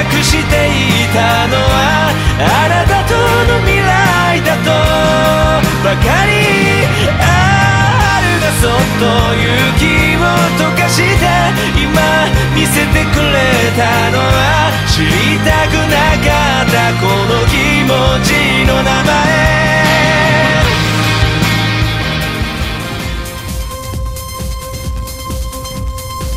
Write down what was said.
くしていたのはあなたとの未来だとばかり。春がそっと雪